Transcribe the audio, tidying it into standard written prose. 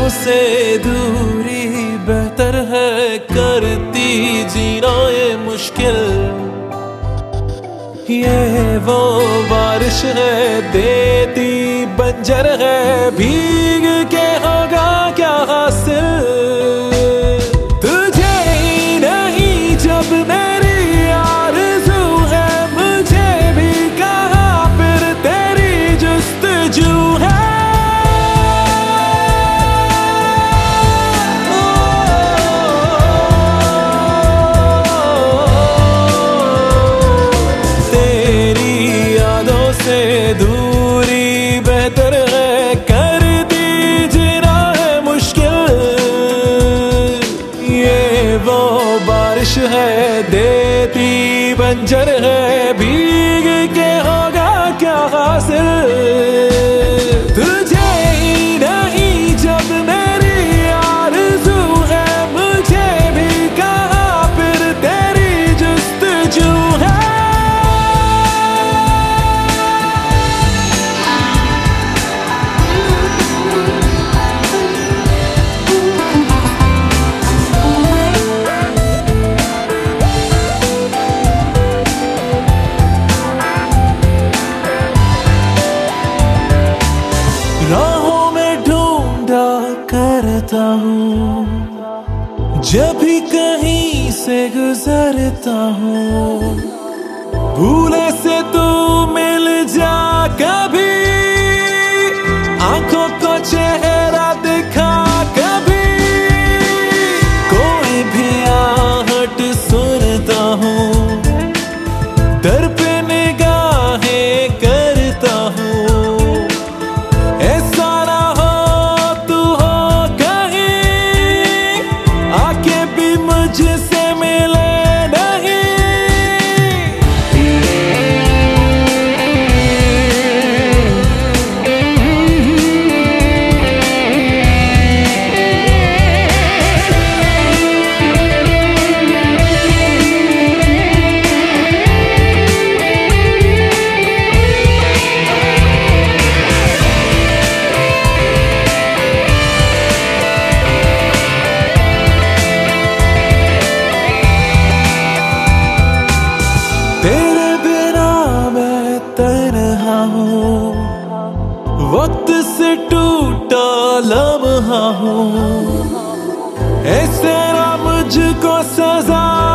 से दूरी बेहतर है, करती जीना ये मुश्किल। ये वो बारिश है देती बंजर है, भीग के होगा क्या हासिल। तुझे ही नहीं जब मेरी आरज़ू है, मुझे भी कहाँ फिर तेरी जुस्तजू है। दूरी बेहतर है, कर दी जीना है मुश्किल। ये वो बारिश है देती बंजर है, भीग के होगा क्या हासिल। तुझे ही नहीं जब मेरी आरज़ू है, मुझे भी कहाँ फिर तेरी जुस्तजू है। राहों में ढूंढा करता हूँ, जब भी कहीं से गुजरता हूँ। भूले से तू मिल जा कभी, आंखों को चेहरा दिखा कभी। कोई भी आहट सुनता हूँ, दर पे निगाहें करता हूँ। मुझसे मिले नहीं, तेरे बिना मैं तन्हा हूँ, वक्त से टूटा लम्हा हूँ। ऐसे ना मुझको सजा